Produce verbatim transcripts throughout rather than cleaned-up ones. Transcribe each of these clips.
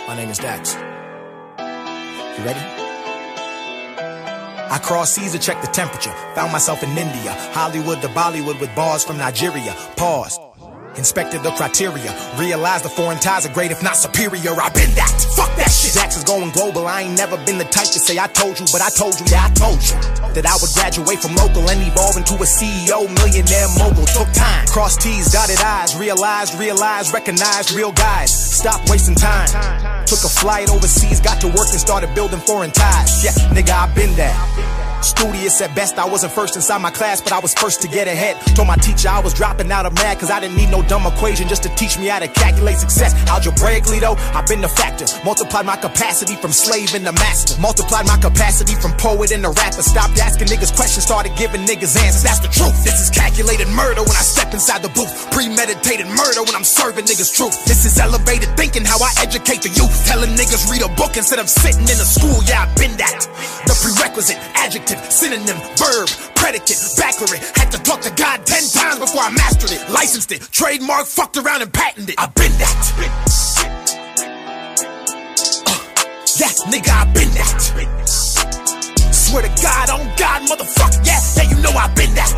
My name is Dax. You ready? I crossed seas to check the temperature. Found myself in India, Hollywood to Bollywood with bars from Nigeria. Pause. Inspected the criteria. Realized the foreign ties are great if not superior. I've been that. Fuck that shit. Dax is going global. I ain't never been the type to say I told you, but I told you, yeah, I told you that I would graduate from local and evolve into a C E O, millionaire mogul. Took time. Crossed T's, dotted I's. Realized, realized, recognized real guys. Stop wasting time. Took a flight overseas, got to work and started building foreign ties. Yeah, nigga, I've been there. Studious at best, I wasn't first inside my class, but I was first to get ahead. Told my teacher I was dropping out of math, cause I didn't need no dumb equation just to teach me how to calculate success. Algebraically though, I've been the factor. Multiplied my capacity from slave into master. Multiplied my capacity from poet into rapper. Stopped asking niggas questions, started giving niggas answers. That's the truth. This is calculated murder when I step inside the booth. Premeditated murder when I'm serving niggas truth. This is elevated thinking, how I educate the youth. Telling niggas read a book instead of sitting in a school. Yeah, I've been that. The prerequisite, adjective, synonym, verb, predicate, backwards. Had to talk to God ten times before I mastered it. Licensed it, trademark, fucked around and patented it. I've been that. Uh, yeah, nigga, I've been that. Swear to God, on God, motherfucker, yeah, yeah, you know I've been that.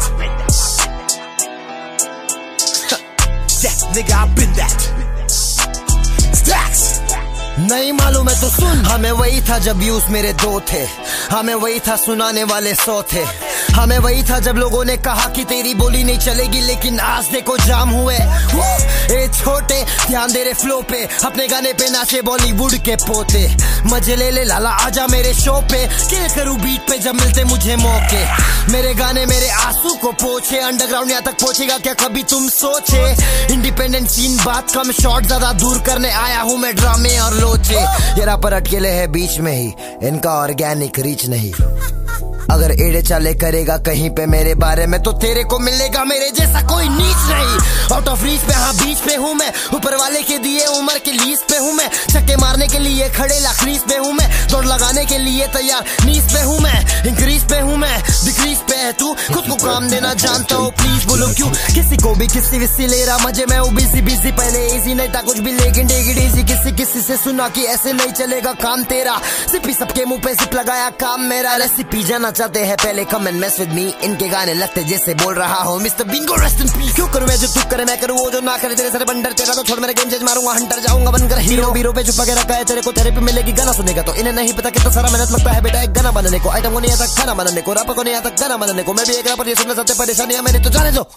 Yeah, nigga, I've been that. Stacks. नहीं मालूम है तो सुन, हमें वही था जब views मेरे दो थे, हमें वही था सुनाने वाले सौ थे, हमें वही था जब लोगों ने कहा कि तेरी बोली नहीं चलेगी, लेकिन आज देखो जाम हुए। ए छोटे ध्यान दे रे फ्लो पे, अपने गाने पे नाचे बॉलीवुड के पोते। मजे ले ले लाला आजा मेरे शो पे, किल करूं बीट पे जब मिलते मुझे मौके। मेरे गाने मेरे आंसू को पोछे, अंडरग्राउंड यहाँ तक पहुंचेगा क्या कभी तुम सोचे। इंडिपेंडेंट सीन बात कम, शॉट ज्यादा दूर करने आया हूँ मैं ड्रामे और लोचे। ये रैपर अटकेले है बीच में ही, इनका ऑर्गेनिक रीच नहीं। अगर एड़े चाले करेगा कहीं पे मेरे बारे में, तो तेरे को मिलेगा मेरे जैसा कोई नीच नहीं। आउट ऑफ रीच पे, हाँ बीच पे हूँ मैं, ऊपर वाले के दिए उम्र के लीज पे हूँ मैं। छक्के मारने के लिए खड़े लखरीज पे हूँ मैं, दौड़ लगाने के लिए तैयार नीच पे हूँ मैं। इंक्रीज पे हूँ मैं, डिक्रीज पे है तू, खुद को काम देना जानता हो प्लीज बोलो क्यों। किसी को भी किसी विसी ले रहा मजे में, वो बिजी बिजी पहले इजी नहीं था कुछ भी, लेकिन टेक इट इजी। किसी किसी से सुना कि ऐसे नहीं चलेगा काम तेरा, सिपी सबके मुंह पे सिप लगाया काम मेरा। रेसिपी जाना चाहते हैं पहले come and mess with me, इनके गाने लगते जैसे बोल रहा हूँ mister bingo rest in peace. क्यों करूँ मैं जो तू करे मैं करूँ वो जो ना करे, तेरे सारे बंडर तेरा तो छोड़ मेरे गेम चेंज मारूंगा हंटर, जाऊंगा बनकर हीरो। बीरो पे छुपा के रखा है तेरे को, थेरेपी मिलेगी गाना सुनेगा तो। इन्हें नहीं पता कितना सारा मेहनत लगता है बेटा एक गाना बनाने को। आइटम को नहीं आता खाना बनाने को, रैपर को नहीं आता गाना बनाने को। मैं भी एक रैपर, ये सुनना चाहते परेशानी है मेरी तो जाने दो।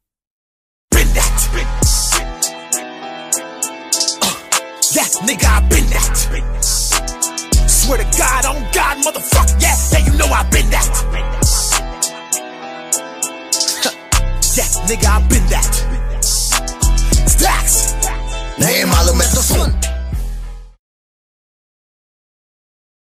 Yeah, nigga, I've been that. Swear to God, on God, motherfucker, yeah, yeah, you know I've been that. Yeah, nigga, I've been that. Stacks. नहीं मालूम है तो सुन,